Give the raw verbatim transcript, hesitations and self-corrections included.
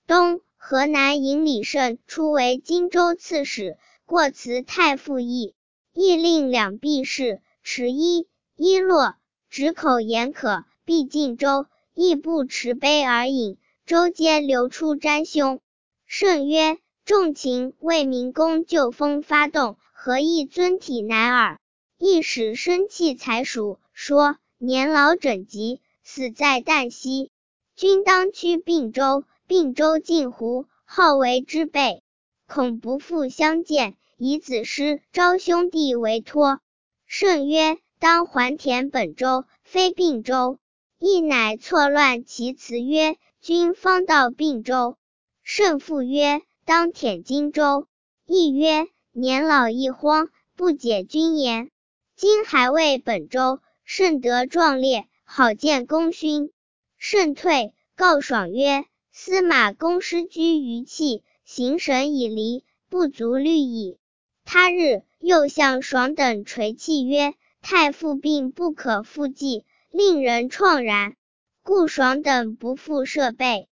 冬，河南尹李胜初为荆州刺史，过辞太傅义，义令两臂士持一一落，止口言可，必进州。义不持杯而饮，州皆流出沾胸。胜曰：众秦为明公旧风发动，何以尊体乃耳？义使生气才属，说：年老枕疾，死在旦夕。君当趋并州，并州近乎，好为之备，恐不复相见，以子师招兄弟为托。胜曰：当还田本州，非并州。义乃错乱其辞曰：君方到并州。胜复曰：当舔荆州。义曰：年老易荒，不解君言。今还未本州，甚得壮烈，好见功勋。胜退，告爽曰：司马公师居于器，行省以离，不足虑矣。他日又向爽等垂泣曰：太傅病不可复计，令人怆然。故爽等不复设备。